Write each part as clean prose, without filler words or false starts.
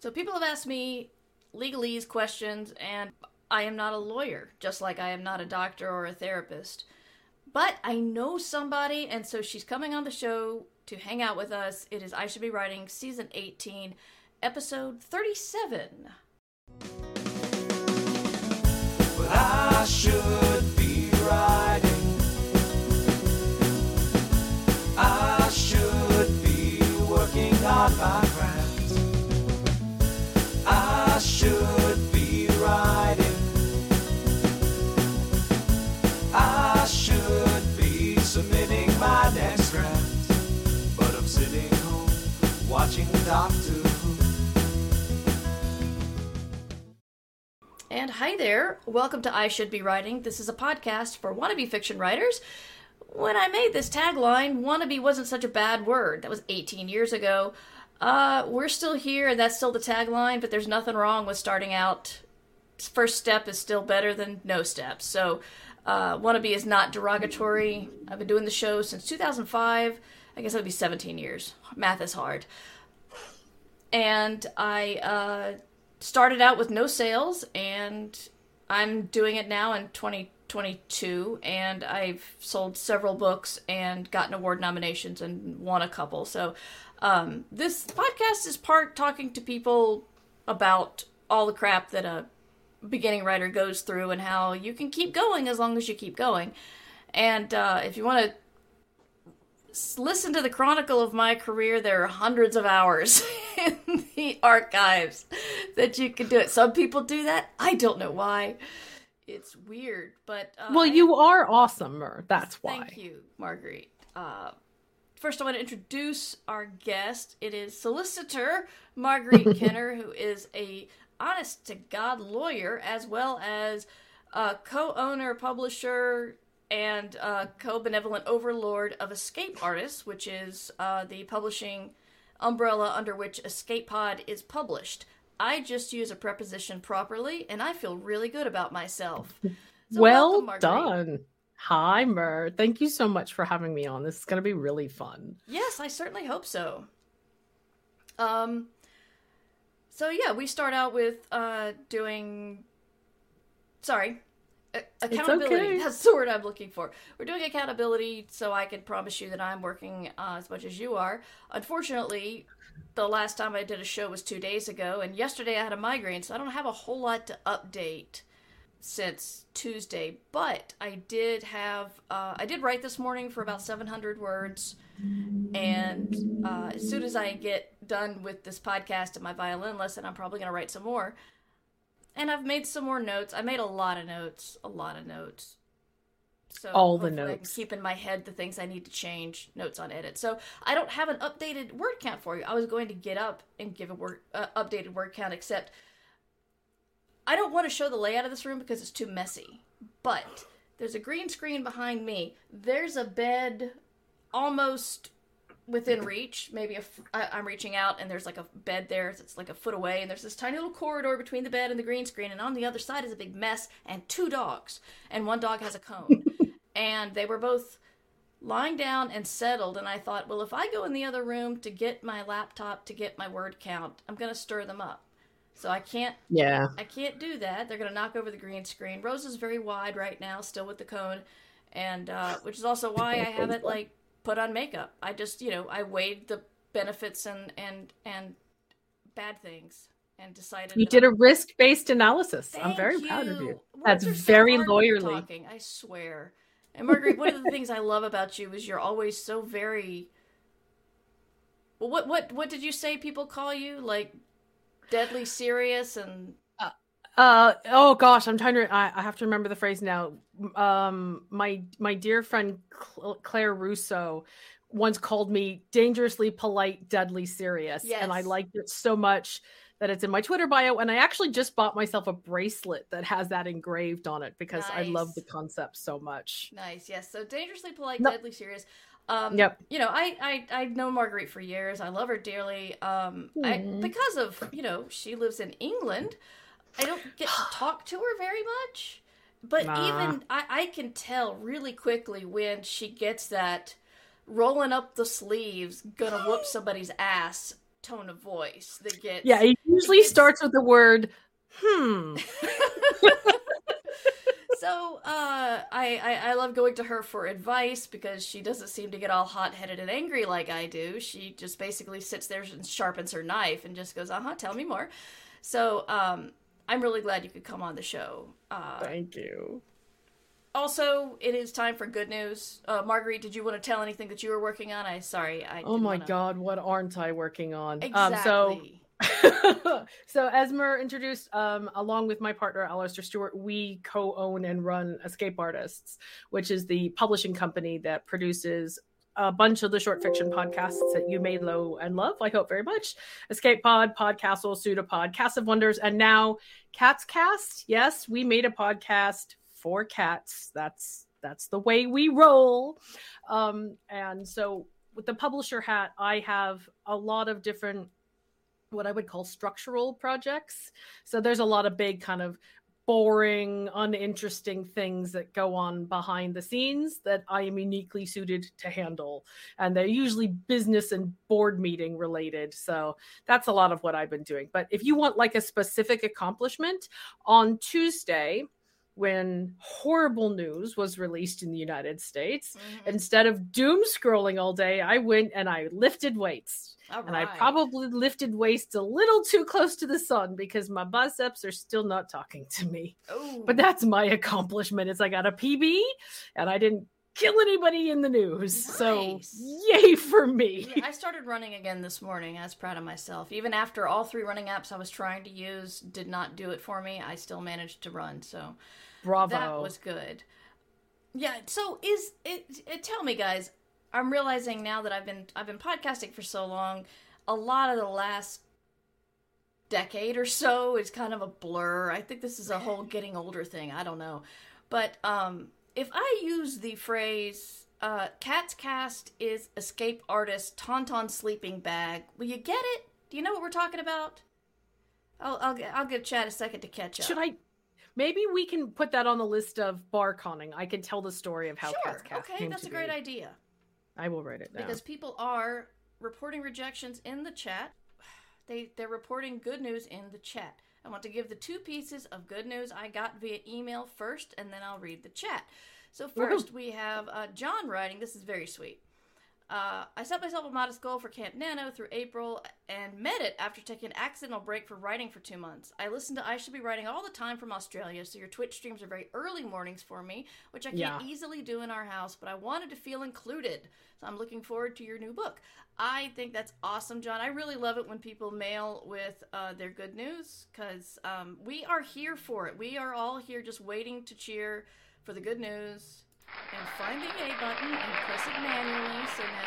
So people have asked me legalese questions, and I am not a lawyer, just like I am not a doctor or a therapist. But I know somebody, and so she's coming on the show to hang out with us. It is I Should Be Writing, Season 18, Episode 37. But I should be writing. I should be working on my craft. I should be writing. I should be submitting my next draft. But I'm sitting home watching Doctor Who. And hi there, welcome to I Should Be Writing. This is a podcast for wannabe fiction writers. When I made this tagline, wannabe wasn't such a bad word. That was 18 years ago. We're still here, and that's still the tagline, but there's nothing wrong with starting out. First step is still better than no steps. So, wannabe is not derogatory. I've been doing the show since 2005. I guess that would be 17 years. Math is hard. And I started out with no sales, and I'm doing it now in 2022, and I've sold several books and gotten award nominations and won a couple. So this podcast is part talking to people about all the crap that a beginning writer goes through and how you can keep going as long as you keep going. And if you want to listen to the chronicle of my career, there are hundreds of hours in the archives that you can do it. Some people do that. I don't know why. It's weird, but... well, you are awesomer. That's why. Thank you, Marguerite. First, I want to introduce our guest. It is solicitor Marguerite Kenner, who is a honest-to-God lawyer, as well as co-owner, publisher, and co-benevolent overlord of Escape Artists, which is the publishing umbrella under which Escape Pod is published. I just use a preposition properly, and I feel really good about myself. So well welcome, done. Hi, Mer. Thank you so much for having me on. This is going to be really fun. Yes, I certainly hope so. So yeah, we start out with doing... Sorry. Accountability. Okay. That's the word I'm looking for. We're doing accountability so I can promise you that I'm working as much as you are. Unfortunately, the last time I did a show was 2 days ago, and yesterday I had a migraine, so I don't have a whole lot to update since Tuesday, but I did write this morning for about 700 words, and as soon as I get done with this podcast and my violin lesson, I'm probably going to write some more. And I've made some more notes. I made a lot of notes. So all the notes. I can notes. keep in my head the things I need to change, notes on edit. So I don't have an updated word count for you. I was going to get up and give a updated word count, except I don't want to show the layout of this room because it's too messy. But there's a green screen behind me. There's a bed almost within reach. Maybe I'm reaching out and there's like a bed there that's like a foot away, and there's this tiny little corridor between the bed and the green screen, and on the other side is a big mess and 2 dogs, and one dog has a cone. And they were both lying down and settled, and I thought, well, if I go in the other room to get my laptop to get my word count, I'm going to stir them up. So I can't do that. They're going to knock over the green screen. Rose is very wide right now, still with the cone, and which is also why I haven't put on makeup. I just, I weighed the benefits and bad things and decided You did a risk-based analysis. I'm very proud of you. That's very lawyerly. Talking, I swear. And Marguerite, one of the things I love about you is you're always so very... Well, what did you say people call you? Like, deadly serious and... oh gosh, I'm trying to. I have to remember the phrase now. My dear friend Claire Russo once called me dangerously polite, deadly serious, yes. And I liked it so much that it's in my Twitter bio. And I actually just bought myself a bracelet that has that engraved on it because nice. I love the concept so much. Nice, yes. So dangerously polite, deadly serious. Yep. I know Marguerite for years. I love her dearly. Because of she lives in England. I don't get to talk to her very much, but even I can tell really quickly when she gets that rolling up the sleeves, gonna whoop somebody's ass tone of voice that gets... Yeah, it usually starts with the word, So, I love going to her for advice because she doesn't seem to get all hot-headed and angry like I do. She just basically sits there and sharpens her knife and just goes, tell me more. So, I'm really glad you could come on the show. Thank you. Also, it is time for good news. Marguerite, did you want to tell anything that you were working on? Oh my God, what aren't I working on? Exactly. So as Mer introduced, along with my partner Alistair Stewart, we co-own and run Escape Artists, which is the publishing company that produces a bunch of the short fiction podcasts that you may know and love, I hope very much. Escape Pod, Podcastle, Pseudopod, Cast of Wonders, and now Cats Cast. Yes, we made a podcast for cats. That's the way we roll. And so with the publisher hat, I have a lot of different, what I would call structural projects. So there's a lot of big kind of boring, uninteresting things that go on behind the scenes that I am uniquely suited to handle. And they're usually business and board meeting related. So that's a lot of what I've been doing. But if you want like a specific accomplishment, on Tuesday, when horrible news was released in the United States, instead of doom scrolling all day, I went and I lifted weights. And I probably lifted weights a little too close to the sun because my biceps are still not talking to me. Oh. But that's my accomplishment, is I got a PB and I didn't kill anybody in the news. Nice. So yay for me. Yeah, I started running again this morning. I was proud of myself. Even after all 3 running apps I was trying to use did not do it for me, I still managed to run. So bravo. That was good. Yeah, so tell me guys, I'm realizing now that I've been podcasting for so long, a lot of the last decade or so is kind of a blur. I think this is a whole getting older thing. I don't know. But if I use the phrase, Cats Cast is Escape Artist Tauntaun Sleeping Bag, will you get it? Do you know what we're talking about? I'll give Chad a second to catch up. Maybe we can put that on the list of bar conning. I can tell the story of how Cats Cast came that's a great idea. I will write it down. Because people are reporting rejections in the chat. They're reporting good news in the chat. I want to give the 2 pieces of good news I got via email first, and then I'll read the chat. So first, we have John writing. This is very sweet. I set myself a modest goal for Camp Nano through April and met it after taking an accidental break for writing for 2 months. I listen to I Should Be Writing all the time from Australia, so your Twitch streams are very early mornings for me, which I can't easily do in our house, but I wanted to feel included. So I'm looking forward to your new book. I think that's awesome, John. I really love it when people mail with their good news, because we are here for it. We are all here just waiting to cheer for the good news. And find the yay button and press it manually,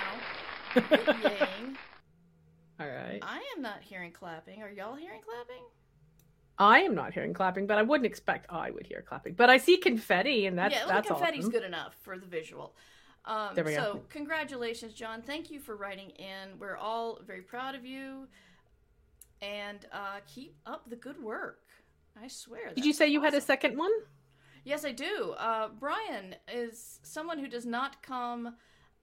so now, yaying. Alright. I am not hearing clapping. Are y'all hearing clapping? I am not hearing clapping, but I wouldn't expect I would hear clapping. But I see confetti, and that's confetti's awesome. Good enough for the visual. There we go. So, congratulations, John. Thank you for writing in. We're all very proud of you. And keep up the good work. I swear. Did you say you had a second one? Yes, I do. Brian is someone who does not come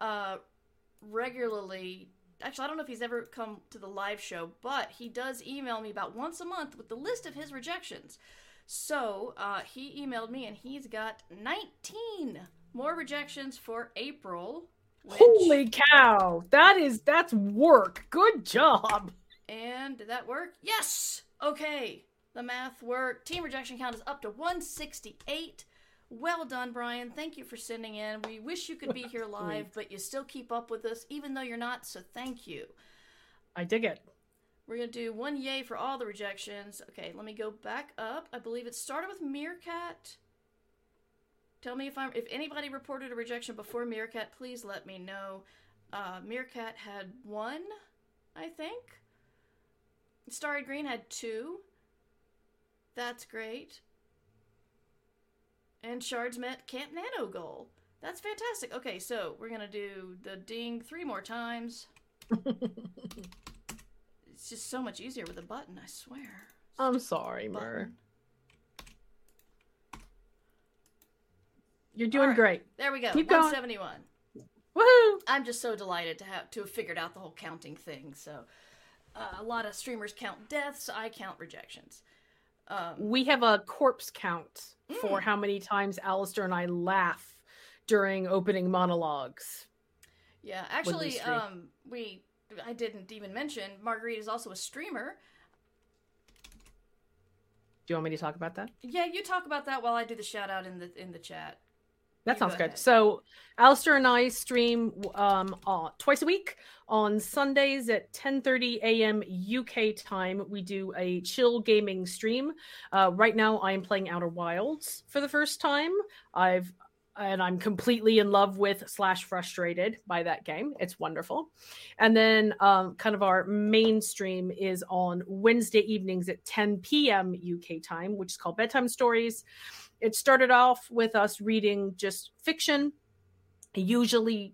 regularly. Actually, I don't know if he's ever come to the live show, but he does email me about once a month with the list of his rejections. So he emailed me, and he's got 19 more rejections for April. Holy cow! That's work. Good job. And did that work? Yes! Okay. The math worked. Team rejection count is up to 168. Well done, Brian. Thank you for sending in. We wish you could be here live, but you still keep up with us, even though you're not, so thank you. I dig it. We're going to do 1 yay for all the rejections. Okay, let me go back up. I believe it started with Meerkat. Tell me if anybody reported a rejection before Meerkat, please let me know. Meerkat had 1, I think. Starry Green had 2. That's great. And Shards met Camp Nano goal. That's fantastic. Okay, so we're going to do the ding 3 more times. It's just so much easier with a button, I swear. I'm sorry, Mer. You're doing great. There we go. Keep 171. Going. Woohoo! I'm just so delighted to have figured out the whole counting thing. So A lot of streamers count deaths. I count rejections. We have a corpse count for how many times Alistair and I laugh during opening monologues. Yeah, actually, I didn't even mention Marguerite is also a streamer. Do you want me to talk about that? Yeah, you talk about that while I do the shout out in the chat. That sounds good. So Alistair and I stream twice a week on Sundays at 10:30 a.m. UK time. We do a chill gaming stream. Right now I am playing Outer Wilds for the first time. I'm completely in love with / frustrated by that game. It's wonderful. And then kind of our mainstream is on Wednesday evenings at 10 p.m. UK time, which is called Bedtime Stories. It started off with us reading just fiction. It's usually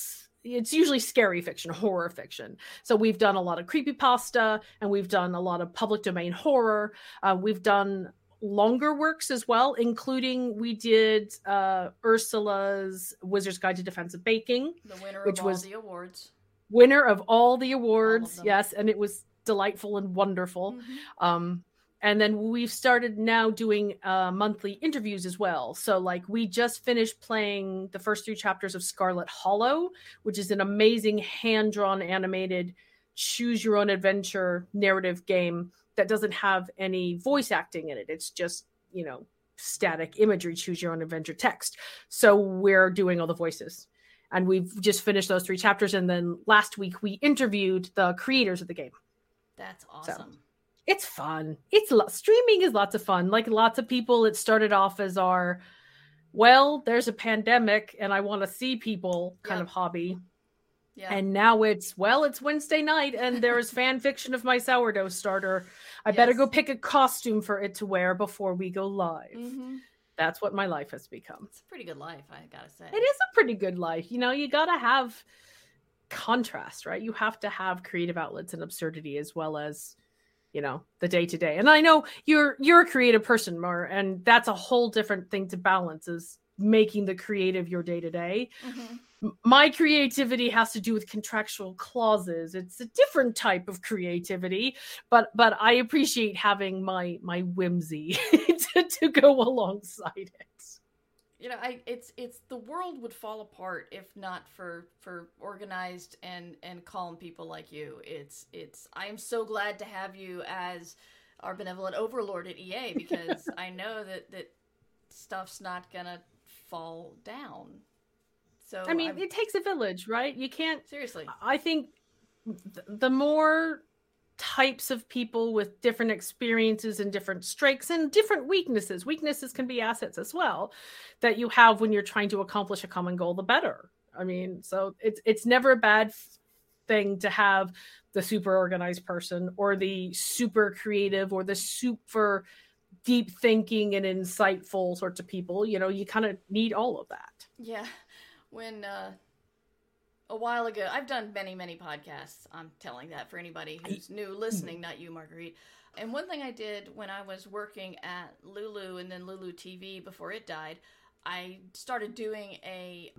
scary fiction, horror fiction. So we've done a lot of creepypasta, and we've done a lot of public domain horror. We've done longer works as well, including we did Ursula's Wizard's Guide to Defensive Baking, the winner of all the awards. Winner of all the awards, yes, and it was delightful and wonderful. Mm-hmm. And then we've started now doing monthly interviews as well. So like we just finished playing the first 3 chapters of Scarlet Hollow, which is an amazing hand-drawn animated choose your own adventure narrative game that doesn't have any voice acting in it. It's just, static imagery, choose your own adventure text. So we're doing all the voices. And we've just finished those 3 chapters. And then last week we interviewed the creators of the game. That's awesome. So it's fun. Streaming is lots of fun. Like lots of people, it started off as there's a pandemic and I want to see people kind of hobby. Yeah. And now it's Wednesday night and there's fan fiction of my sourdough starter. I better go pick a costume for it to wear before we go live. Mm-hmm. That's what my life has become. It's a pretty good life, I gotta say. It is a pretty good life. You gotta have contrast, right? You have to have creative outlets and absurdity as well as, the day-to-day. And I know you're a creative person, Mar, and that's a whole different thing to balance is making the creative your day-to-day. Mm-hmm. My creativity has to do with contractual clauses. It's a different type of creativity, but I appreciate having my whimsy to go alongside it. It's the world would fall apart if not for organized and calm people like you. I am so glad to have you as our benevolent overlord at EA because I know that stuff's not gonna fall down. So it takes a village, right? You can't seriously. I think the more types of people with different experiences and different strengths and different weaknesses. Weaknesses can be assets as well that you have when you're trying to accomplish a common goal, the better. So it's never a bad thing to have the super organized person or the super creative or the super deep thinking and insightful sorts of people. You kind of need all of that. Yeah. When a while ago, I've done many, many podcasts. I'm telling that for anybody who's new listening, not you, Marguerite. And one thing I did when I was working at Lulu and then Lulu TV before it died, I started doing a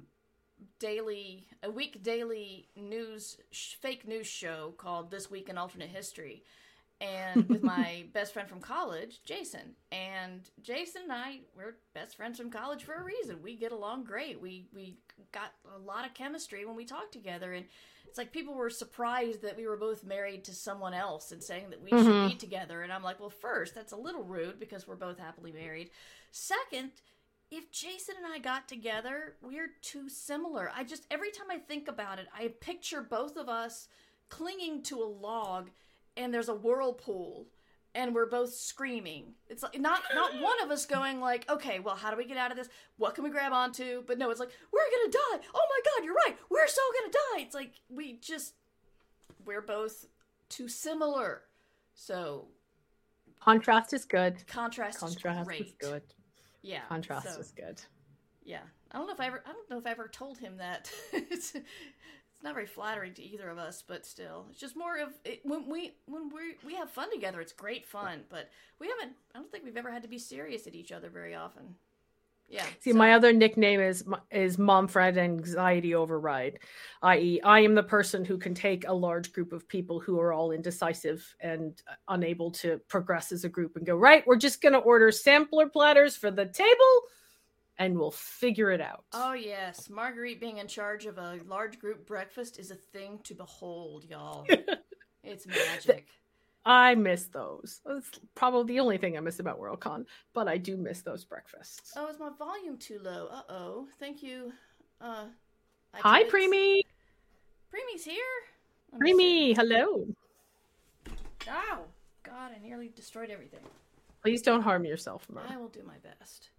week daily fake news show called This Week in Alternate History. And with my best friend from college, Jason. And Jason and I, we're best friends from college for a reason. We get along great. We got a lot of chemistry when we talk together. And it's like people were surprised that we were both married to someone else and saying that we should be together. And I'm like, well, first, that's a little rude because we're both happily married. Second, if Jason and I got together, we're too similar. Every time I think about it, I picture both of us clinging to a log and there's a whirlpool, and we're both screaming. It's like not one of us going like, okay, well, how do we get out of this? What can we grab onto? But no, it's like, we're gonna die. Oh my God, you're right. We're so gonna die. It's like, we're both too similar. So. Contrast is good. Contrast is good. Yeah. Contrast is good. Yeah. I don't know if I ever told him that. It's not very flattering to either of us, but still, it's just more of it, when we have fun together. It's great fun, but I don't think we've ever had to be serious at each other very often. Yeah. See, my other nickname is Mom Fred Anxiety Override, i.e., I am the person who can take a large group of people who are all indecisive and unable to progress as a group and go, right, we're just going to order sampler platters for the table and we'll figure it out. Oh, yes. Marguerite being in charge of a large group breakfast is a thing to behold, y'all. It's magic. I miss those. That's probably the only thing I miss about Worldcon, but I do miss those breakfasts. Oh, is my volume too low? Uh-oh. Thank you. Hi, Preemie. Preemie's here? Preemie, hello. Ow. God, I nearly destroyed everything. Please don't harm yourself, Mer. I will do my best.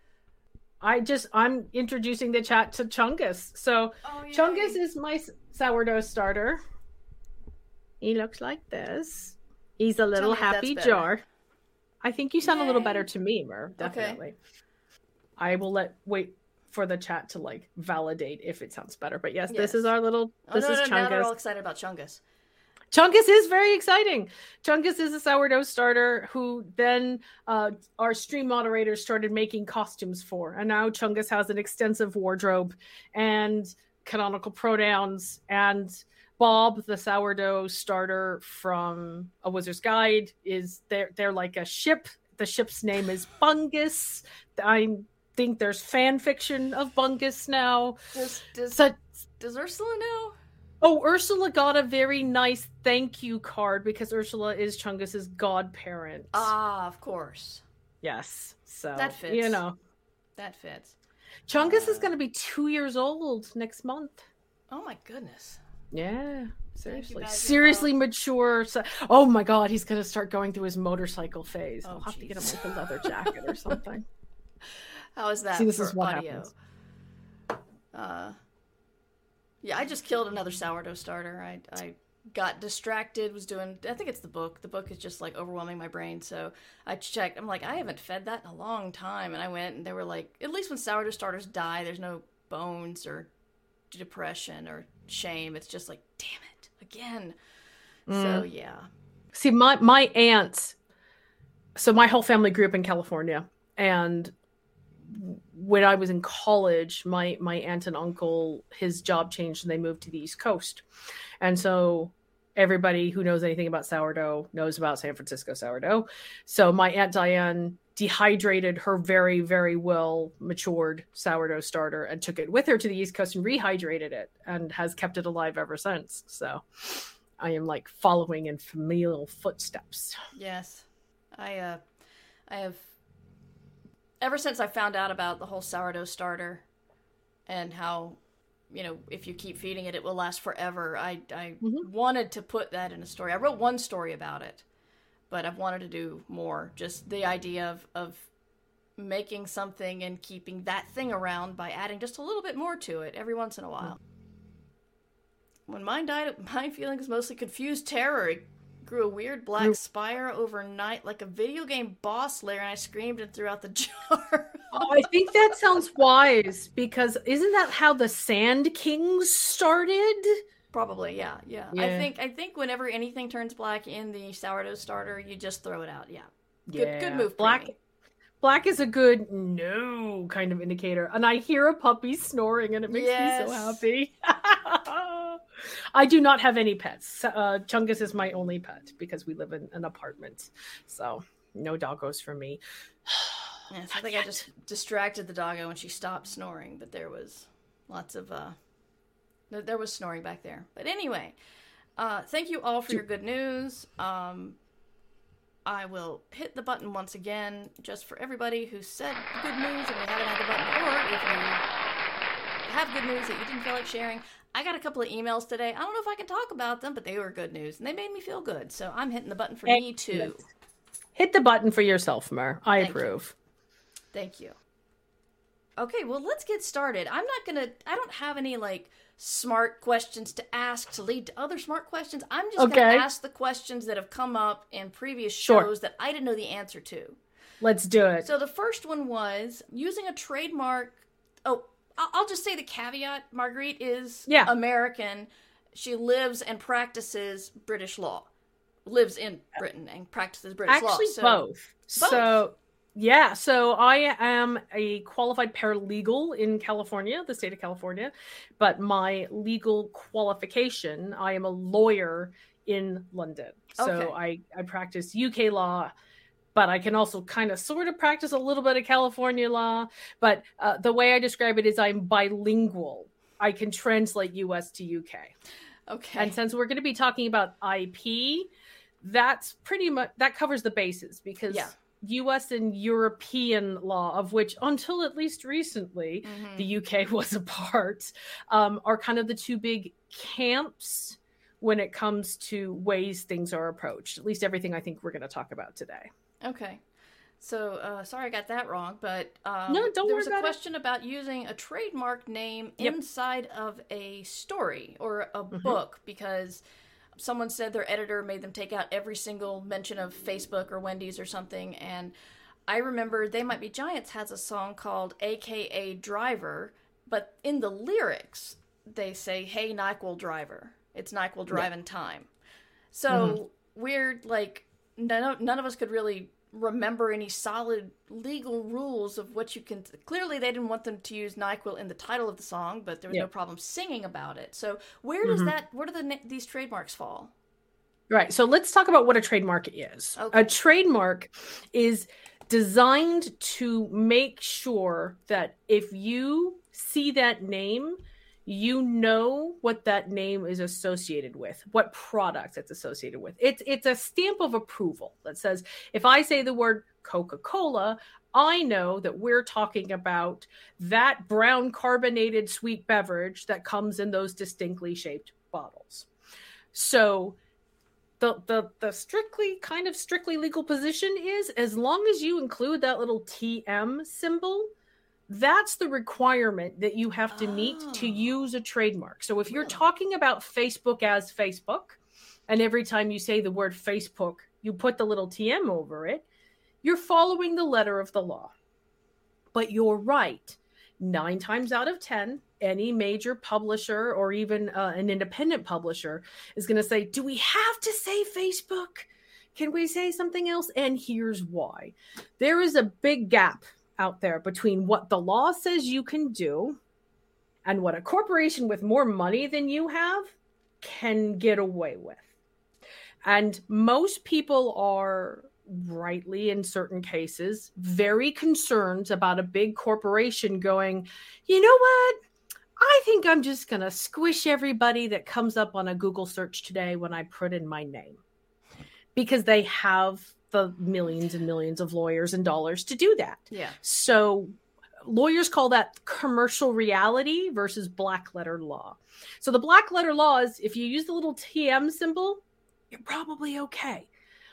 I'm introducing the chat to Chungus. So Chungus is my sourdough starter. He looks like this. He's a little happy jar. I think you sound a little better to me, Mer. Definitely. Okay. I will wait for the chat to like validate if it sounds better. But yes. This is our little. This is Chungus. Now they're all excited about Chungus. Chungus is very exciting. Chungus is a sourdough starter who then our stream moderators started making costumes for. And now Chungus has an extensive wardrobe and canonical pronouns. And Bob, the sourdough starter from A Wizard's Guide, is they're like a ship. The ship's name is Bungus. I think there's fan fiction of Bungus now. Does Ursula know? Oh, Ursula got a very nice thank you card because Ursula is Chungus's godparent. Ah, of course. Yes. So that fits. You know. That fits. Chungus is going to be 2 years old next month. Oh my goodness. Yeah. Seriously mature. Oh my god, he's going to start going through his motorcycle phase. I'll have to get him like a leather jacket or something. How is that? See, this is what audio? Happens. Yeah, I just killed another sourdough starter. I got distracted, I think it's the book. The book is just like overwhelming my brain. So I checked. I'm like, I haven't fed that in a long time. And I went and they were like, at least when sourdough starters die, there's no bones or depression or shame. It's just like, damn it, again. So yeah. See, my aunts, so my whole family grew up in California. And when I was in college, my aunt and uncle, his job changed and they moved to the East Coast. And so everybody who knows anything about sourdough knows about San Francisco sourdough. So my Aunt Diane dehydrated her very, very well matured sourdough starter and took it with her to the East Coast and rehydrated it and has kept it alive ever since. So I am like following in familial footsteps. Yes. I have, ever since I found out about the whole sourdough starter and how, you know, if you keep feeding it, it will last forever. I wanted to put that in a story. I wrote one story about it, but I've wanted to do more. Just the idea of making something and keeping that thing around by adding just a little bit more to it every once in a while. When mine died, my feelings mostly confused terror. It grew a weird black spire overnight like a video game boss lair, and I screamed and threw out the jar. I think that sounds wise, because isn't that how the Sand Kings started? Probably, yeah. I think whenever anything turns black in the sourdough starter, you just throw it out. Yeah. Good move. Black is a good no kind of indicator, and I hear a puppy snoring, and it makes me so happy. I do not have any pets. Chungus is my only pet because we live in an apartment, so no doggos for me. Yes, I think I just distracted the doggo and she stopped snoring, but there was lots of there was snoring back there. But anyway, thank you all for your good news. I will hit the button once again just for everybody who said good news and we haven't had the button, or if you have good news that you didn't feel like sharing. I got a couple of emails today. I don't know if I can talk about them, but they were good news and they made me feel good. So I'm hitting the button for me too. Hit the button for yourself, Mer. I approve. Thank you. Okay, well, let's get started. I don't have any like smart questions to ask to lead to other smart questions. I'm just going to ask the questions that have come up in previous shows that I didn't know the answer to. Let's do it. So the first one was using a trademark. Oh, I'll just say the caveat. Marguerite is American. She lives and practices British law. Lives in Britain and practices British law. Actually, both. So Yeah, so I am a qualified paralegal in California, the state of California, but my legal qualification, I am a lawyer in London. So Okay. I practice UK law, but I can also kind of sort of practice a little bit of California law. But the way I describe it is I'm bilingual. I can translate US to UK. Okay. And since we're going to be talking about IP, that's pretty much, that covers the bases, because Yeah. US and European law, of which until at least recently Mhm. the UK was a part, are kind of the two big camps when it comes to ways things are approached. At least everything I think we're going to talk about today. Okay. So, sorry I got that wrong, but No, don't there worry was a about it. question about using a trademark name Yep. inside of a story or a Mhm. book, because someone said their editor made them take out every single mention of Facebook or Wendy's or something. And I remember They Might Be Giants has a song called AKA Driver, but in the lyrics, they say, "Hey, NyQuil driver. It's NyQuil driving time." So we're like, none of us could really remember any solid legal rules of what you can. Clearly, they didn't want them to use NyQuil in the title of the song, but there was no problem singing about it. So where does where do these trademarks fall? Right. So let's talk about what a trademark is. Okay. A trademark is designed to make sure that if you see that name, you know what that name is associated with, what product it's associated with. It's a stamp of approval that says, if I say the word Coca-Cola, I know that we're talking about that brown carbonated sweet beverage that comes in those distinctly shaped bottles. So the strictly legal position is, as long as you include that little TM symbol, that's the requirement that you have to meet to use a trademark. So if you're talking about Facebook as Facebook, and every time you say the word Facebook, you put the little TM over it, you're following the letter of the law. But you're right. 9 times out of 10, any major publisher or even an independent publisher is going to say, do we have to say Facebook? Can we say something else? And here's why. There is a big gap out there between what the law says you can do and what a corporation with more money than you have can get away with. And most people are, rightly in certain cases, very concerned about a big corporation going, you know what? I think I'm just going to squish everybody that comes up on a Google search today when I put in my name. Because they have the millions and millions of lawyers and dollars to do that. Yeah. So lawyers call that commercial reality versus black letter law. So the black letter law is, if you use the little TM symbol, you're probably okay.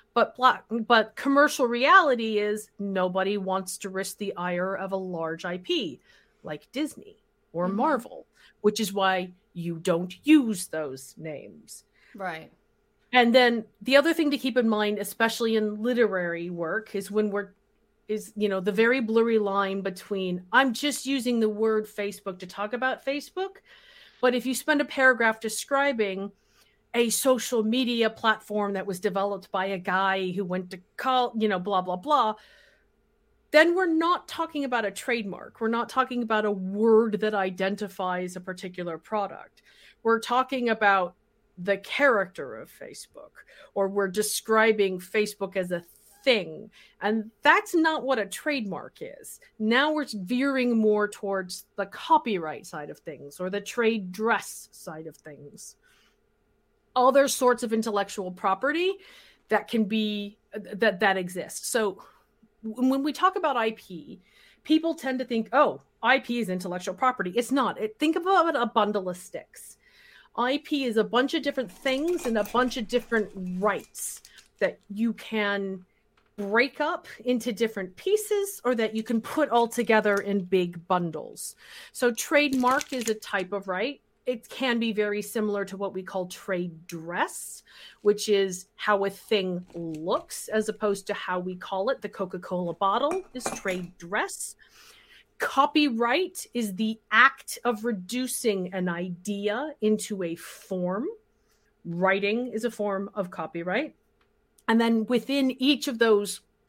But commercial reality is, nobody wants to risk the ire of a large IP like Disney or Marvel, which is why you don't use those names. Right. And then the other thing to keep in mind, especially in literary work, is the very blurry line between, I'm just using the word Facebook to talk about Facebook. But if you spend a paragraph describing a social media platform that was developed by a guy who went to college, blah, blah, blah, then we're not talking about a trademark. We're not talking about a word that identifies a particular product. We're talking about the character of Facebook, or we're describing Facebook as a thing. And that's not what a trademark is. Now we're veering more towards the copyright side of things, or the trade dress side of things. Other sorts of intellectual property that can be, that exist. So when we talk about IP, people tend to think, oh, IP is intellectual property. It's not. Think about a bundle of sticks. IP is a bunch of different things and a bunch of different rights that you can break up into different pieces, or that you can put all together in big bundles. So trademark is a type of right. It can be very similar to what we call trade dress, which is how a thing looks as opposed to how we call it. The Coca-Cola bottle is trade dress. Copyright is the act of reducing an idea into a form. Writing is a form of copyright. And then within each of those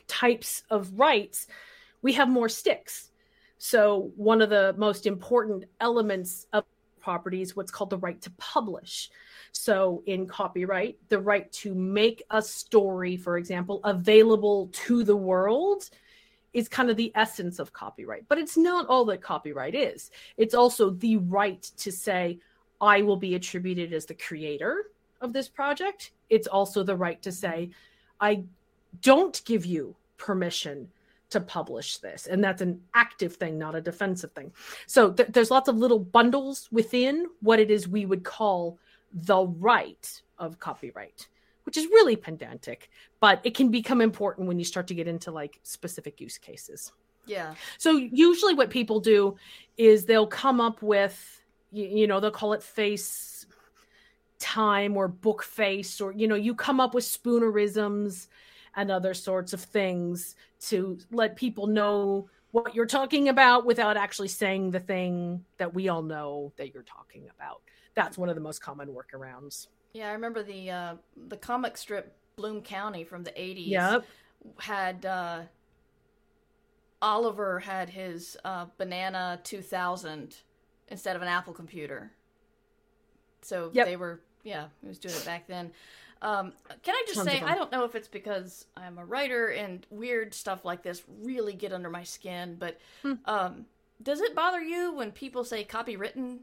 types of rights, we have more sticks. So one of the most important elements of property is what's called the right to publish. So in copyright, the right to make a story, for example, available to the world is kind of the essence of copyright. But it's not all that copyright is. It's also the right to say, I will be attributed as the creator of this project. It's also the right to say, I don't give you permission to publish this. And that's an active thing, not a defensive thing. So there's lots of little bundles within what it is we would call the right of copyright, which is really pedantic, but it can become important when you start to get into like specific use cases. Yeah. So usually what people do is they'll come up with, they'll call it face time or book face, or, you come up with spoonerisms and other sorts of things to let people know what you're talking about without actually saying the thing that we all know that you're talking about. That's one of the most common workarounds. Yeah, I remember the comic strip Bloom County from the 80s. Yep. Had Oliver had his Banana 2000 instead of an Apple computer. So they were, he was doing it back then. Can I just say, I don't know if it's because I'm a writer and weird stuff like this really get under my skin, but does it bother you when people say copywritten?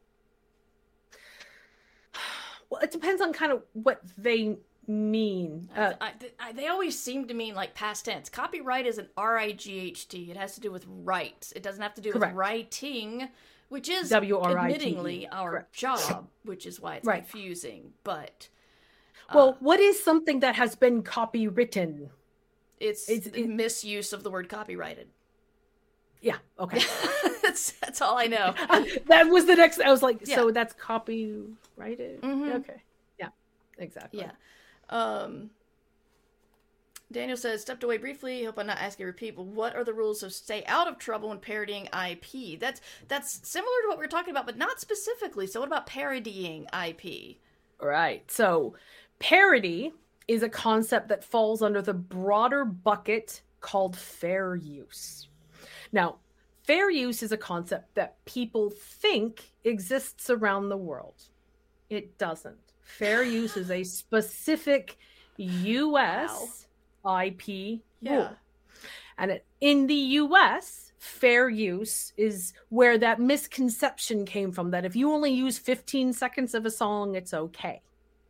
Well, it depends on kind of what they mean. They always seem to mean like past tense. Copyright is an R-I-G-H-T. It has to do with rights. It doesn't have to do with writing, which is admittingly our job, which is why it's confusing. But what is something that has been copywritten? It's misuse of the word copyrighted. Yeah. Okay. That's all I know. That was the next. I was like, so that's copyrighted. Mm-hmm. Okay. Yeah. Exactly. Yeah. Daniel says, stepped away briefly. Hope I'm not asking to repeat, but what are the rules to stay out of trouble when parodying IP? That's similar to what we were talking about, but not specifically. So what about parodying IP? Right. So parody is a concept that falls under the broader bucket called fair use. Now, fair use is a concept that people think exists around the world. It doesn't. Fair use is a specific U.S. IP rule. And in the U.S., fair use is where that misconception came from, that if you only use 15 seconds of a song, it's okay.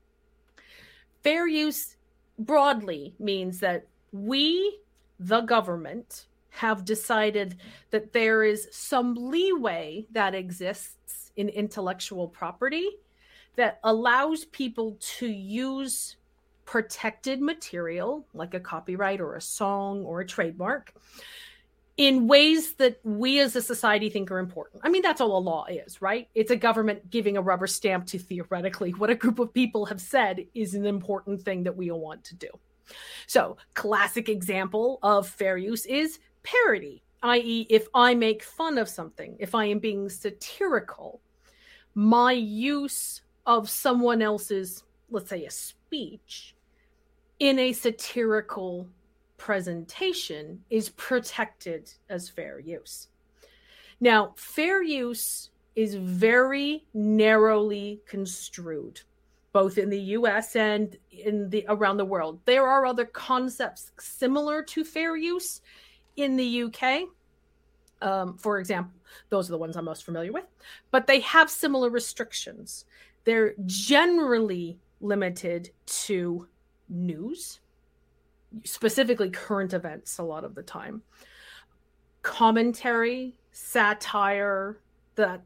Fair use broadly means that we, the government, have decided that there is some leeway that exists in intellectual property that allows people to use protected material, like a copyright or a song or a trademark, in ways that we as a society think are important. I mean, that's all a law is, right? It's a government giving a rubber stamp to theoretically what a group of people have said is an important thing that we all want to do. So, classic example of fair use is parody, i.e., if I make fun of something, if I am being satirical, my use of someone else's, let's say, a speech in a satirical presentation is protected as fair use. Now, fair use is very narrowly construed, both in the US and around the world. There are other concepts similar to fair use in the UK. For example, those are the ones I'm most familiar with, but they have similar restrictions. They're generally limited to news, specifically current events a lot of the time, commentary, satire, that,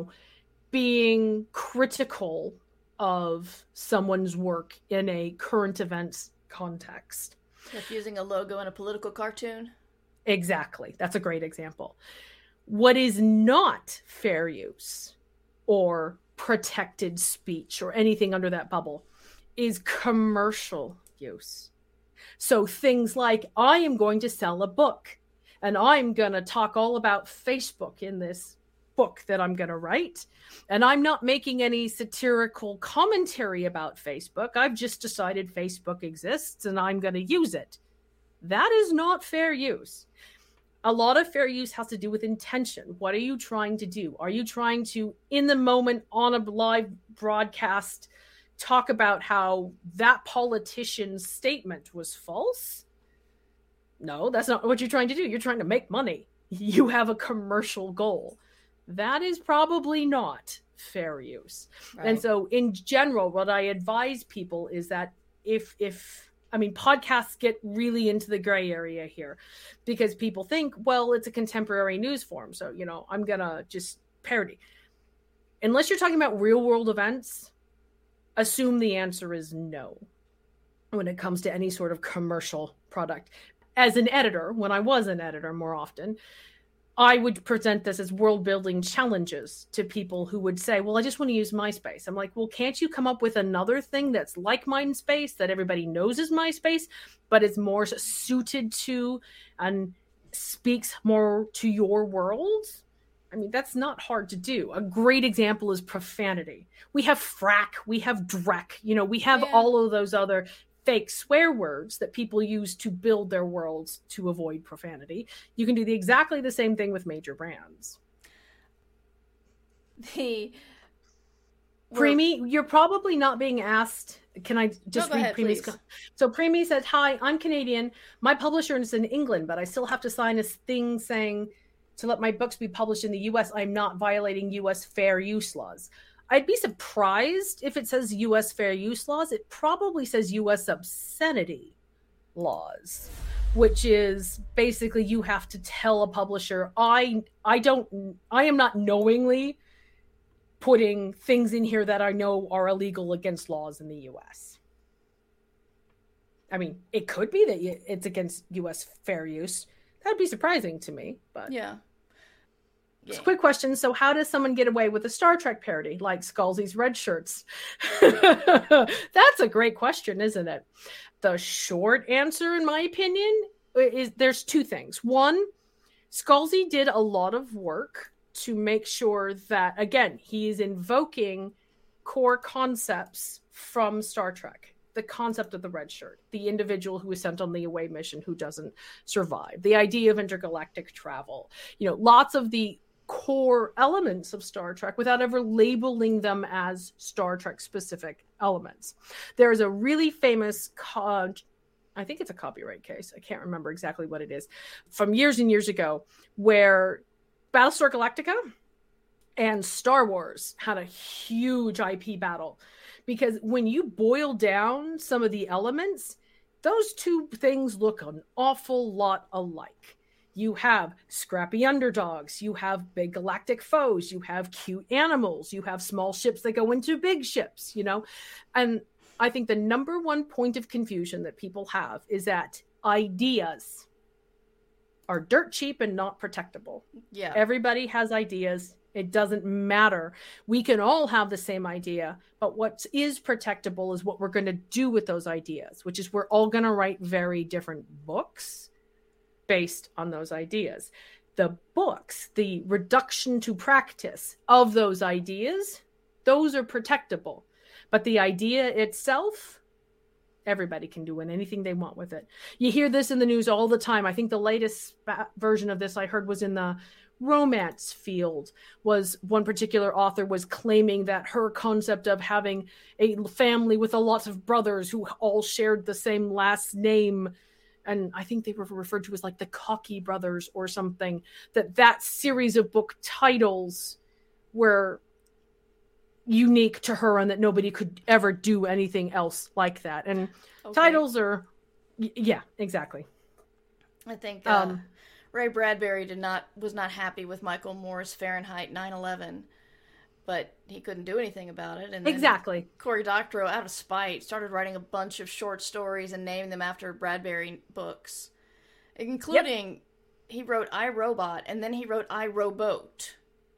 being critical of someone's work in a current events context. Like using a logo in a political cartoon? Exactly. That's a great example. What is not fair use or protected speech or anything under that bubble is commercial use. So things like, I am going to sell a book and I'm going to talk all about Facebook in this book that I'm going to write. And I'm not making any satirical commentary about Facebook. I've just decided Facebook exists and I'm going to use it. That is not fair use. A lot of fair use has to do with intention. What are you trying to do? Are you trying to, in the moment on a live broadcast, talk about how that politician's statement was false? No, that's not what you're trying to do. You're trying to make money. You have a commercial goal. That is probably not fair use. Right. And so in general, what I advise people is that if podcasts get really into the gray area here because people think, well, it's a contemporary news form. So, I'm going to just parody. Unless you're talking about real world events, assume the answer is no when it comes to any sort of commercial product. As an editor, when I was an editor more often, I would present this as world building challenges to people who would say, well, I just want to use MySpace. I'm like, well, can't you come up with another thing that's like MySpace that everybody knows is MySpace, but is more suited to and speaks more to your world? I mean, that's not hard to do. A great example is profanity. We have frack, we have dreck, we have all of those other fake swear words that people use to build their worlds to avoid profanity. You can do exactly the same thing with major brands. Preemie, you're probably not being asked. Can I just read Preemie's? So Preemie says, hi, I'm Canadian. My publisher is in England, but I still have to sign a thing saying to let my books be published in the US, I'm not violating US fair use laws. I'd be surprised if it says U.S. fair use laws. It probably says U.S. obscenity laws, which is basically you have to tell a publisher, I am not knowingly putting things in here that I know are illegal against laws in the U.S. I mean, it could be that it's against U.S. fair use. That'd be surprising to me, but yeah. Just a quick question. So how does someone get away with a Star Trek parody like Scalzi's Red Shirts? That's a great question, isn't it? The short answer, in my opinion, is there's two things. One, Scalzi did a lot of work to make sure that, again, he is invoking core concepts from Star Trek. The concept of the red shirt, the individual who is sent on the away mission who doesn't survive, the idea of intergalactic travel, lots of the core elements of Star Trek without ever labeling them as Star Trek specific elements. There is a really famous, I think it's a copyright case. I can't remember exactly what it is, from years and years ago, where Battlestar Galactica and Star Wars had a huge IP battle. Because when you boil down some of the elements, those two things look an awful lot alike. You have scrappy underdogs, you have big galactic foes, you have cute animals, you have small ships that go into big ships, And I think the number one point of confusion that people have is that ideas are dirt cheap and not protectable. Yeah. Everybody has ideas. It doesn't matter. We can all have the same idea, but what is protectable is what we're going to do with those ideas, which is we're all going to write very different books based on those ideas. The books, the reduction to practice of those ideas, those are protectable. But the idea itself, everybody can do anything they want with it. You hear this in the news all the time. I think the latest version of this I heard was in the romance field. Was one particular author was claiming that her concept of having a family with a lot of brothers who all shared the same last name, and I think they were referred to as like the Cocky brothers or something, that series of book titles were unique to her and that nobody could ever do anything else like that. And titles are, yeah, exactly. I think Ray Bradbury was not happy with Michael Moore's Fahrenheit 9/11, but he couldn't do anything about it. And exactly. Cory Doctorow, out of spite, started writing a bunch of short stories and naming them after Bradbury books, including he wrote I, Robot, and then he wrote I, Rowboat.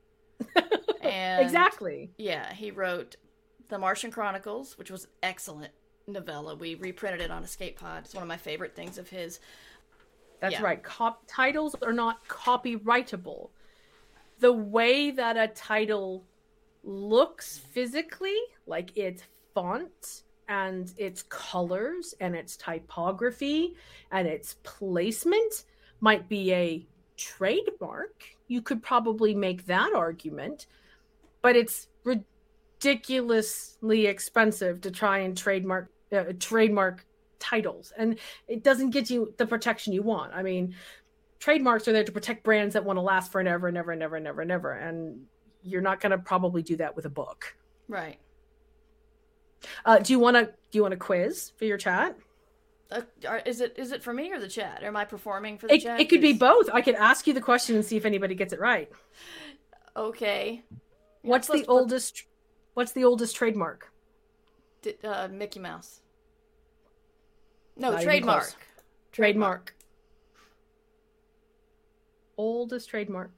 And exactly. Yeah, he wrote The Martian Chronicles, which was an excellent novella. We reprinted it on Escape Pod. It's one of my favorite things of his. That's right. Titles are not copyrightable. The way that a title looks physically, like its font and its colors and its typography and its placement might be a trademark. You could probably make that argument, but it's ridiculously expensive to try and trademark titles, and it doesn't get you the protection you want. I mean, trademarks are there to protect brands that want to last forever and ever and ever and ever and ever, and you're not going to probably do that with a book. Right. Do you want a quiz for your chat? Is it for me or the chat? Am I performing for the chat? It could be both. I could ask you the question and see if anybody gets it right. Okay. What's the oldest trademark? Mickey Mouse. No, Not even trademark. close. Trademark. Oldest trademark.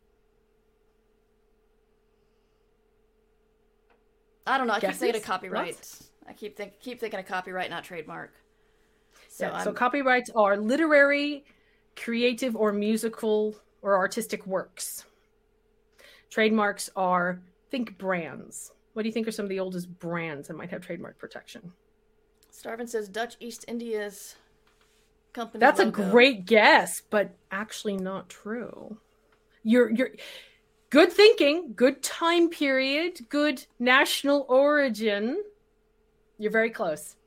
I don't know. I keep Guesses? thinking of copyright. What? I keep thinking of copyright, not trademark. So copyrights are literary, creative, or musical or artistic works. Trademarks are, think brands. What do you think are some of the oldest brands that might have trademark protection? Starvin says Dutch East India's company That's logo. a great guess, but actually not true. You're good thinking, good time period, good national origin. You're very close.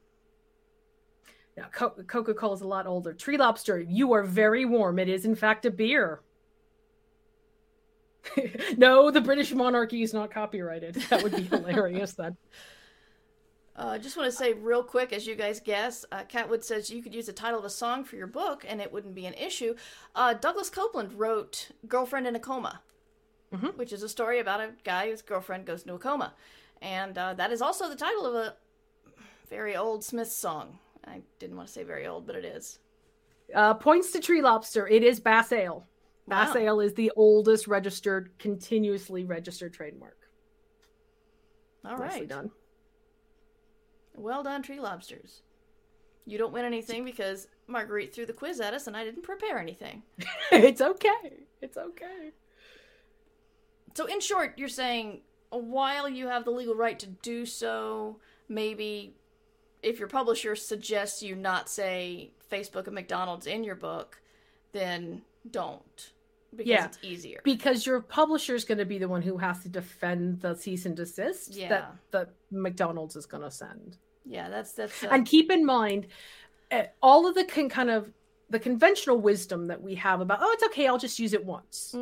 Now, Coca-Cola is a lot older. Tree Lobster, you are very warm. It is, in fact, a beer. No, the British monarchy is not copyrighted. That would be hilarious then. I just want to say real quick, as you guys guess, Catwood says you could use the title of a song for your book and it wouldn't be an issue. Douglas Copeland wrote Girlfriend in a Coma, which is a story about a guy whose girlfriend goes into a coma. And that is also the title of a very old Smiths song. I didn't want to say very old, but it is. Points to Tree Lobster. It is Bass Ale. Bass Wow. Ale is the oldest continuously registered trademark. All Nicely right. done. Well done, Tree Lobsters. You don't win anything because Marguerite threw the quiz at us and I didn't prepare anything. It's okay. It's okay. So in short, you're saying while you have the legal right to do so, maybe if your publisher suggests you not say Facebook and McDonald's in your book, then don't. Because it's easier. Because your publisher is going to be the one who has to defend the cease and desist that the McDonald's is going to send. Yeah, that's. And keep in mind, all of the the conventional wisdom that we have about, oh, it's okay, I'll just use it once,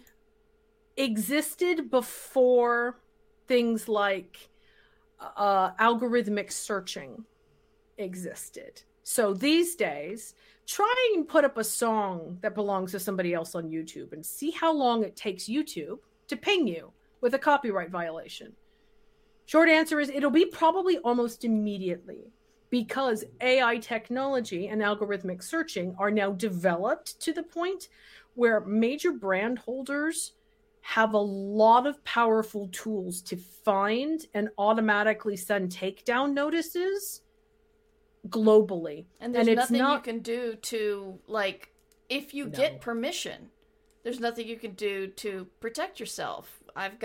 existed before things like algorithmic searching existed. So these days, try and put up a song that belongs to somebody else on YouTube and see how long it takes YouTube to ping you with a copyright violation. Short answer is it'll be probably almost immediately, because AI technology and algorithmic searching are now developed to the point where major brand holders have a lot of powerful tools to find and automatically send takedown notices globally. And there's nothing you can do to, like, if you get permission, there's nothing you can do to protect yourself.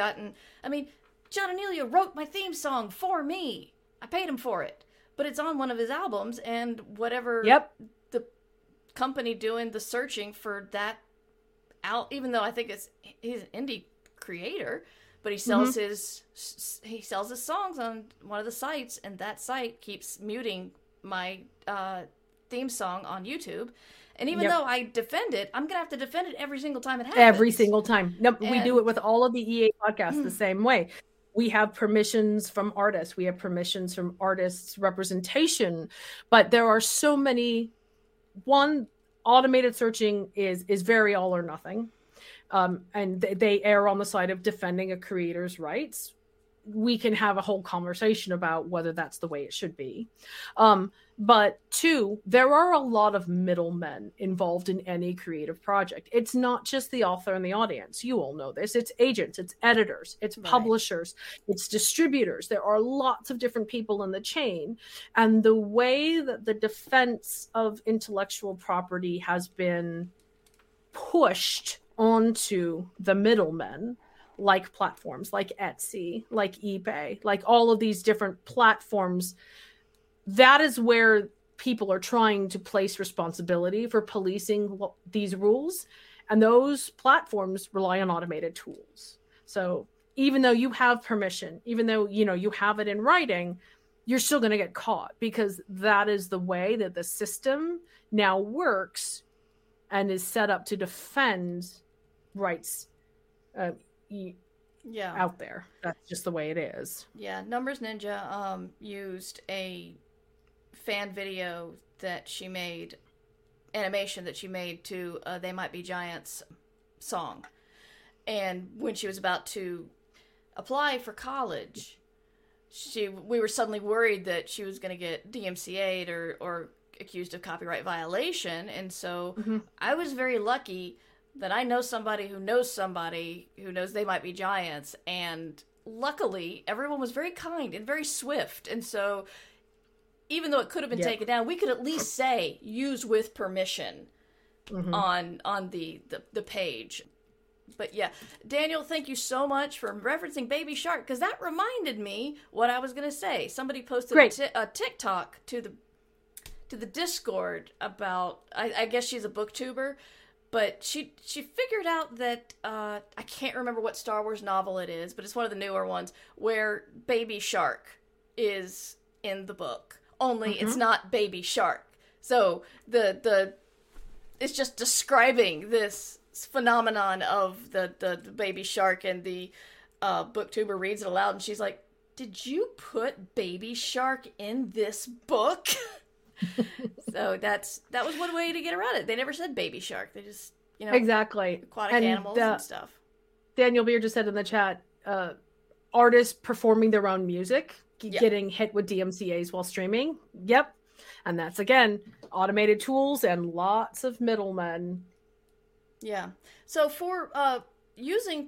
John Anelia wrote my theme song for me. I paid him for it. But it's on one of his albums, and whatever the company doing the searching for that out, even though I think he's an indie creator, but he sells his songs on one of the sites, and that site keeps muting my theme song on YouTube. And even though I defend it, I'm gonna have to defend it every single time it happens. Every single time. Nope, we do it with all of the EA podcasts the same way. We have permissions from artists. We have permissions from artists' representation. But there are so many. One, automated searching is very all or nothing. And they err on the side of defending a creator's rights. We can have a whole conversation about whether that's the way it should be. But two, there are a lot of middlemen involved in any creative project. It's not just the author and the audience. You all know this. It's agents, it's editors, it's publishers, it's distributors. There are lots of different people in the chain. And the way that the defense of intellectual property has been pushed onto the middlemen like platforms like Etsy, like eBay, like all of these different platforms. That is where people are trying to place responsibility for policing these rules. And those platforms rely on automated tools. So even though you have permission, even though, you have it in writing, you're still going to get caught, because that is the way that the system now works and is set up to defend rights out there. That's just the way it is. Yeah, Numbers Ninja used a fan video that she made, animation that she made to They Might Be Giants song. And when she was about to apply for college, we were suddenly worried that she was going to get DMCA'd or accused of copyright violation. And so I was very lucky that I know somebody who knows They Might Be Giants. And luckily, everyone was very kind and very swift. And so even though it could have been taken down, we could at least say use with permission on the page. But yeah, Daniel, thank you so much for referencing Baby Shark, because that reminded me what I was going to say. Somebody posted a TikTok to the Discord about, I guess she's a booktuber, but she figured out that, I can't remember what Star Wars novel it is, but it's one of the newer ones, where Baby Shark is in the book. Only it's not Baby Shark. So it's just describing this phenomenon of the baby shark, and the booktuber reads it aloud, and she's like, did you put Baby Shark in this book? So that was one way to get around it. They never said Baby Shark. They just, exactly, aquatic animals and stuff. Daniel Beer just said in the chat, artists performing their own music getting hit with DMCAs while streaming. Yep. And that's, again, automated tools and lots of middlemen. Yeah. So for using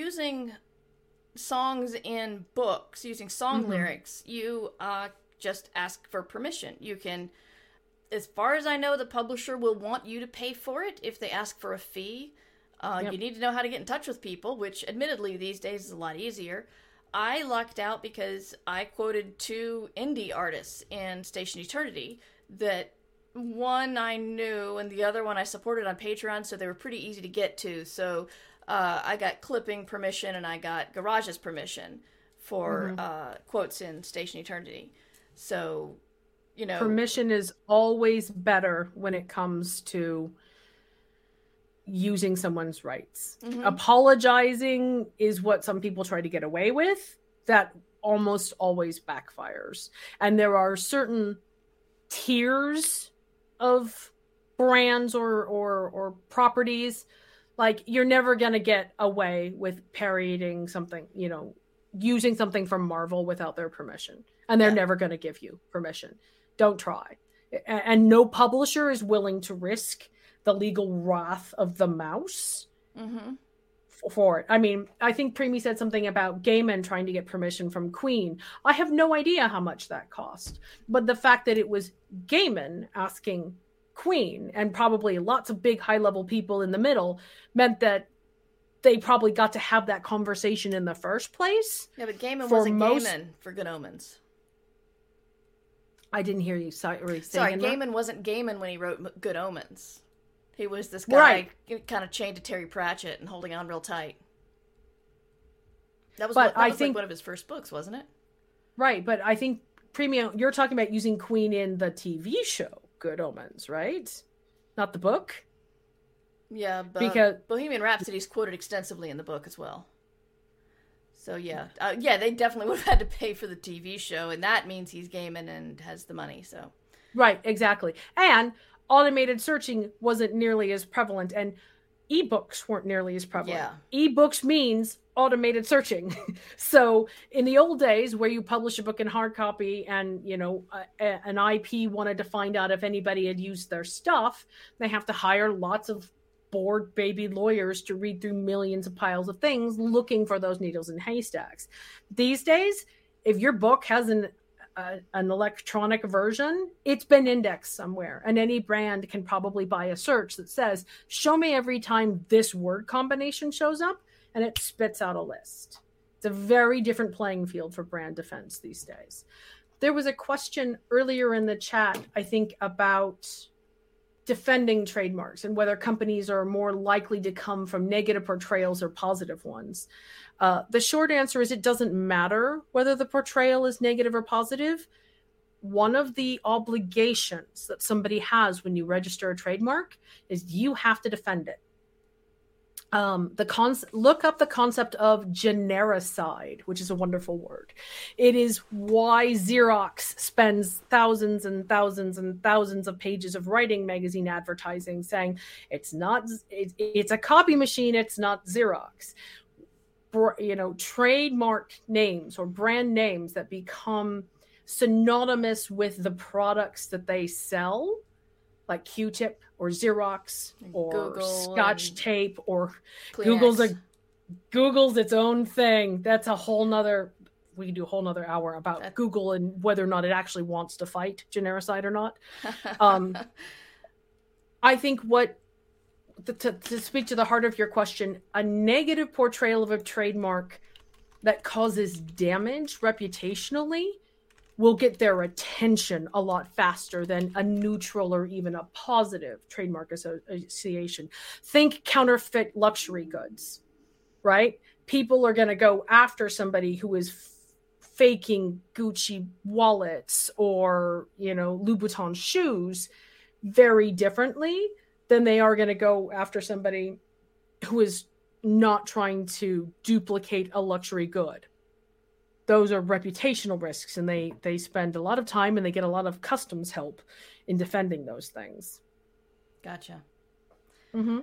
songs in books, using song lyrics, you just ask for permission. You can, as far as I know, the publisher will want you to pay for it if they ask for a fee. You need to know how to get in touch with people, which admittedly these days is a lot easier. I lucked out because I quoted 2 indie artists in Station Eternity that one I knew and the other one I supported on Patreon, so they were pretty easy to get to. So I got clipping permission and I got Garage's permission for quotes in Station Eternity. So, permission is always better when it comes to using someone's rights. Apologizing is what some people try to get away with. That almost always backfires. And there are certain tiers of brands or properties. Like, you're never going to get away with parodying something, using something from Marvel without their permission. And they're never going to give you permission. Don't try. And no publisher is willing to risk the legal wrath of the mouse for it. I mean, I think Preemie said something about Gaiman trying to get permission from Queen. I have no idea how much that cost. But the fact that it was Gaiman asking Queen, and probably lots of big high-level people in the middle, meant that they probably got to have that conversation in the first place. Yeah, but Gaiman wasn't Gaiman for Good Omens. I didn't hear you. Sorry, Gaiman wasn't Gaiman when he wrote Good Omens. He was this guy kind of chained to Terry Pratchett and holding on real tight. That was like one of his first books, wasn't it? Right, but I think Premium, you're talking about using Queen in the TV show Good Omens, right? Not the book? Yeah, but because Bohemian Rhapsody is quoted extensively in the book as well. So yeah, they definitely would have had to pay for the TV show, and that means he's Gaiman and has the money. So, right, exactly. And automated searching wasn't nearly as prevalent, and ebooks weren't nearly as prevalent. Yeah. Ebooks means automated searching. So in the old days, where you publish a book in hard copy, and an IP wanted to find out if anybody had used their stuff, they have to hire lots of bored baby lawyers to read through millions of piles of things looking for those needles in haystacks. These days, if your book has an electronic version, it's been indexed somewhere, and any brand can probably buy a search that says, show me every time this word combination shows up, and it spits out a list. It's a very different playing field for brand defense these days. There was a question earlier in the chat, I think, about defending trademarks and whether companies are more likely to come from negative portrayals or positive ones. The short answer is it doesn't matter whether the portrayal is negative or positive. One of the obligations that somebody has when you register a trademark is you have to defend it. Look up the concept of genericide, which is a wonderful word. It is why Xerox spends thousands and thousands and thousands of pages of writing magazine advertising saying it's a copy machine, it's not Xerox. Trademark names or brand names that become synonymous with the products that they sell, like Q-tip or Xerox or Google Scotch tape or Kleenex. Google's its own thing. That's a whole nother, we can do a whole nother hour about Google and whether or not it actually wants to fight genericide or not. I think to speak to the heart of your question, a negative portrayal of a trademark that causes damage reputationally will get their attention a lot faster than a neutral or even a positive trademark association. Think counterfeit luxury goods, right? People are going to go after somebody who is faking Gucci wallets or, Louboutin shoes very differently than they are going to go after somebody who is not trying to duplicate a luxury good. Those are reputational risks, and they spend a lot of time and they get a lot of customs help in defending those things. Gotcha. Mm-hmm.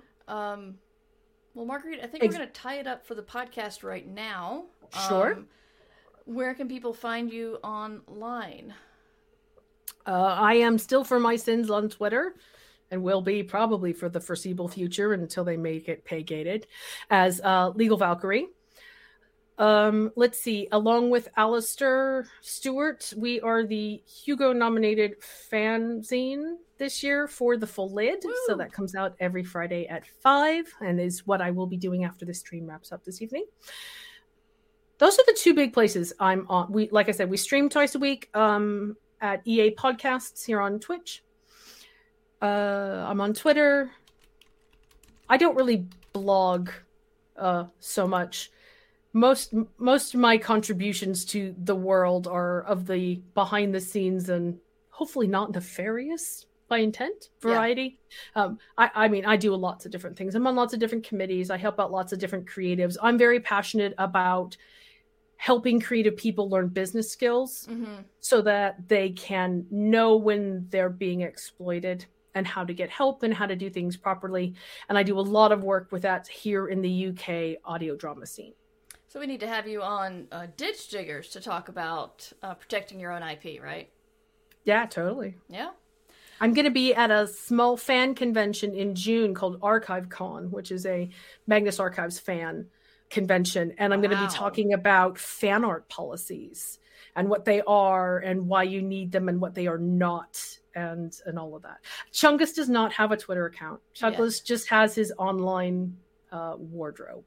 Well, Marguerite, I think we're going to tie it up for the podcast right now. Sure. Where can people find you online? I am still For My Sins on Twitter, and will be probably for the foreseeable future until they make it pay gated, as Legal Valkyrie. Let's see. Along with Alistair Stewart, we are the Hugo-nominated fanzine this year for The Full Lid. Woo! So that comes out every Friday at 5 and is what I will be doing after the stream wraps up this evening. Those are the two big places I'm on. Like I said, we stream twice a week at EA Podcasts here on Twitch. I'm on Twitter. I don't really blog so much. Most of my contributions to the world are of the behind the scenes and hopefully not nefarious by intent variety. Yeah. I do lots of different things. I'm on lots of different committees. I help out lots of different creatives. I'm very passionate about helping creative people learn business skills so that they can know when they're being exploited and how to get help and how to do things properly. And I do a lot of work with that here in the UK audio drama scene. So we need to have you on Ditch Diggers to talk about protecting your own IP, right? Yeah, totally. Yeah. I'm going to be at a small fan convention in June called ArchiveCon, which is a Magnus Archives fan convention. And I'm going to be talking about fan art policies and what they are and why you need them and what they are not and all of that. Chungus does not have a Twitter account. Chungus just has his online wardrobe.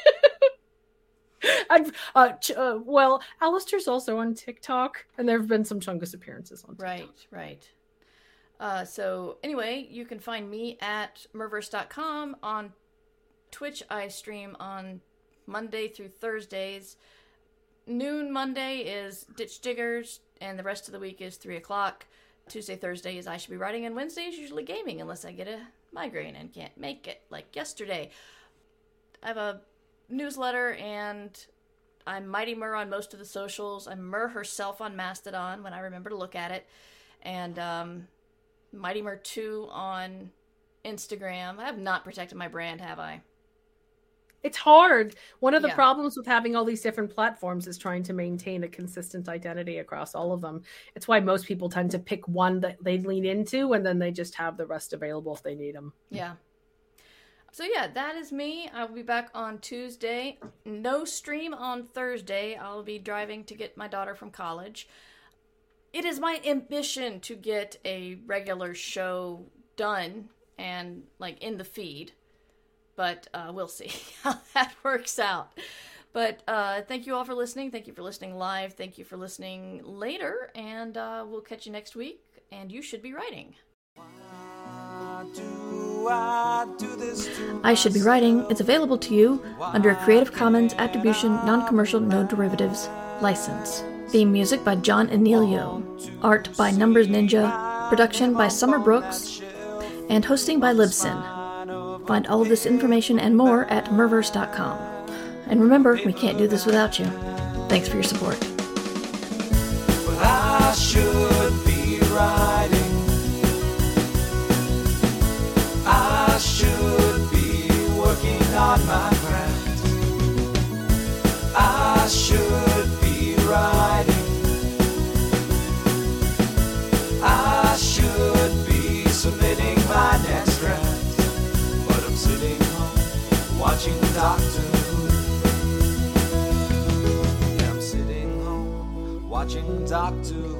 Well, Alistair's also on TikTok, and there have been some Chungus appearances on TikTok. Right. So anyway, you can find me at Merverse.com. On Twitch, I stream on Monday through Thursdays. Noon Monday is Ditch Diggers, and the rest of the week is 3 o'clock. Tuesday, Thursday is I Should Be Writing, and Wednesday is usually gaming, unless I get a migraine and can't make it, like yesterday. I have a newsletter, and I'm Mighty Mer on most of the socials. I'm Mer herself on Mastodon when I remember to look at it, and Mighty Mer 2 on Instagram. I have not protected my brand, have I? It's hard. One of the problems with having all these different platforms is trying to maintain a consistent identity across all of them. It's why most people tend to pick one that they lean into, and then they just have the rest available if they need them. Yeah. So yeah, that is me. I'll be back on Tuesday. No stream on Thursday. I'll be driving to get my daughter from college. It is my ambition to get a regular show done and like in the feed. but we'll see how that works out. But thank you all for listening. Thank you for listening live. Thank you for listening later. And we'll catch you next week. And you should be writing. I Should Be Writing is available to you under a Creative Commons Attribution Non-Commercial No Derivatives license. Theme music by John Anelio. Art by Numbers Ninja. Production by Summer Brooks. And hosting by Libsyn. Find all of this information and more at Merverse.com. And remember, we can't do this without you. Thanks for your support. Well, I should be writing. I should be working on my craft. I should be writing. I should be submitting my next draft. But I'm sitting home watching Doctor Who. Yeah, I'm sitting home watching Doctor Who.